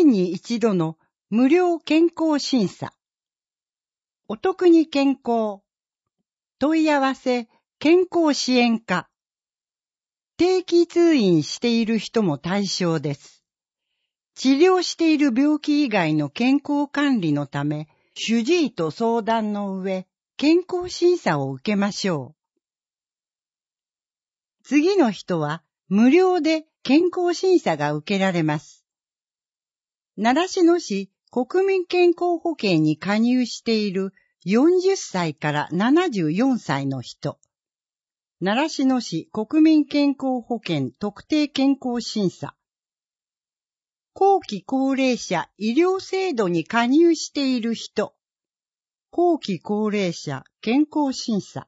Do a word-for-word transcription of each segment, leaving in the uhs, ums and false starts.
年に一度の無料健康審査。お得に健康。問い合わせ健康支援課。定期通院している人も対象です。治療している病気以外の健康管理のため、主治医と相談の上、健康審査を受けましょう。次の人は無料で健康審査が受けられます。習志野市国民健康保険に加入しているよんじゅっさいからななじゅうよんさいの人。習志野市国民健康保険特定健康審査。後期高齢者医療制度に加入している人。後期高齢者健康審査。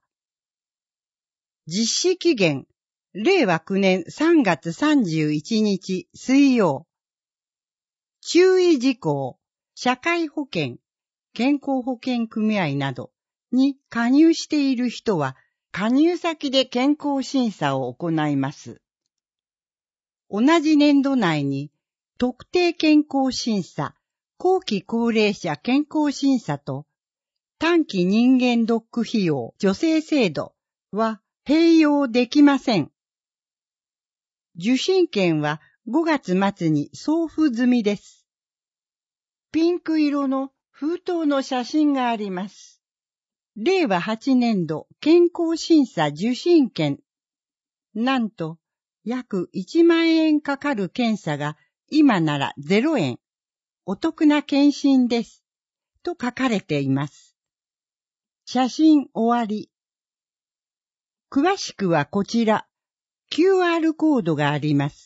実施期限、れいわきゅうねんさんがつさんじゅういちにち水曜。注意事項、社会保険、健康保険組合などに加入している人は、加入先で健康審査を行います。同じ年度内に、特定健康審査、後期高齢者健康審査と、短期人間ドック費用助成制度は併用できません。受診券はごがつまつに送付済みです。ピンク色の封筒の写真があります。れいわはちねんど健康審査受診券。なんと、約いちまんえんかかる検査が今ならゼロえん。お得な検診です。と書かれています。写真終わり。詳しくはこちら、キューアール コードがあります。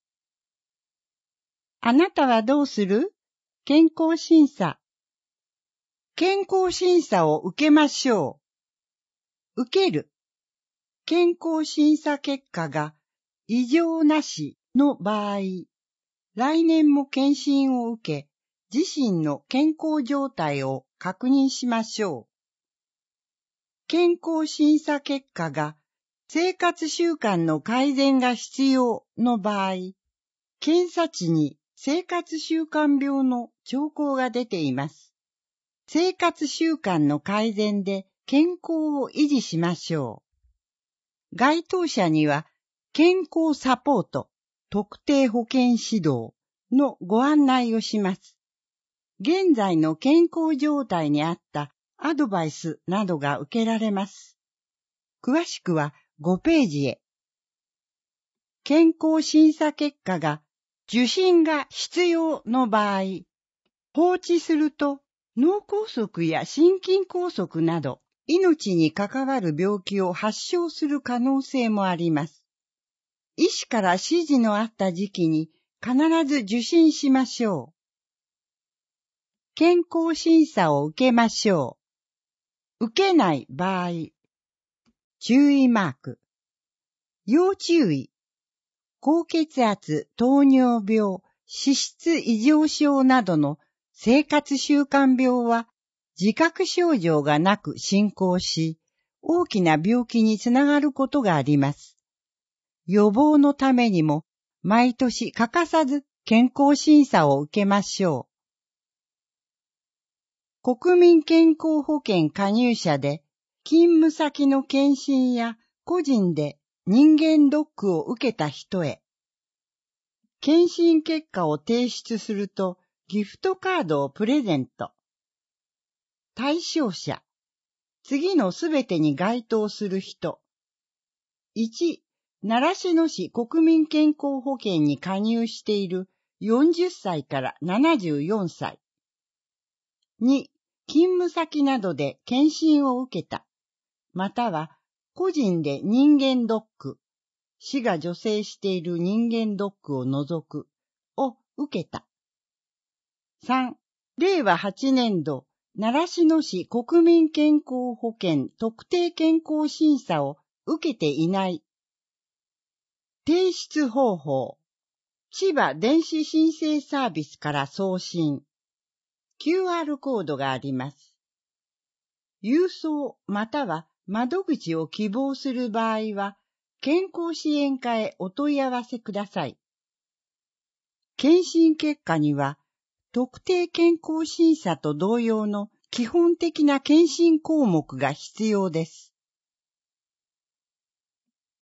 あなたはどうする？健康審査。健康審査を受けましょう。受ける。健康審査結果が異常なしの場合、来年も検診を受け、自身の健康状態を確認しましょう。健康審査結果が生活習慣の改善が必要の場合、検査値に生活習慣病の兆候が出ています。生活習慣の改善で健康を維持しましょう。該当者には健康サポート、特定保健指導のご案内をします。現在の健康状態に合ったアドバイスなどが受けられます。詳しくはごページへ。健康審査結果が受診が必要の場合、放置すると脳梗塞や心筋梗塞など命に関わる病気を発症する可能性もあります。医師から指示のあった時期に必ず受診しましょう。健康審査を受けましょう。受けない場合、注意マーク。要注意。高血圧、糖尿病、脂質異常症などの生活習慣病は自覚症状がなく進行し、大きな病気につながることがあります。予防のためにも毎年欠かさず健康審査を受けましょう。国民健康保険加入者で勤務先の検診や個人で人間ドックを受けた人へ。検診結果を提出するとギフトカードをプレゼント。対象者。次のすべてに該当する人。いち、習志野市国民健康保険に加入しているよんじゅっさいからななじゅうよんさい。に、勤務先などで検診を受けた。または、個人で人間ドック。市が助成している人間ドックを除く。を受けた。さん、れいわはちねんど、習志野市国民健康保険特定健康審査を受けていない。提出方法。千葉電子申請サービスから送信。キューアール コードがあります。郵送または窓口を希望する場合は、健康支援課へお問い合わせください。 検診結果には、特定健康審査と同様の基本的な検診項目が必要です。